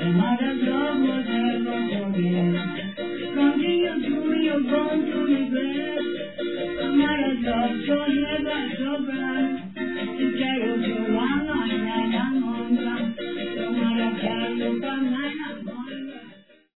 Mother's love was never forget. Continue to your bones to regret. Mother's love so never so bright.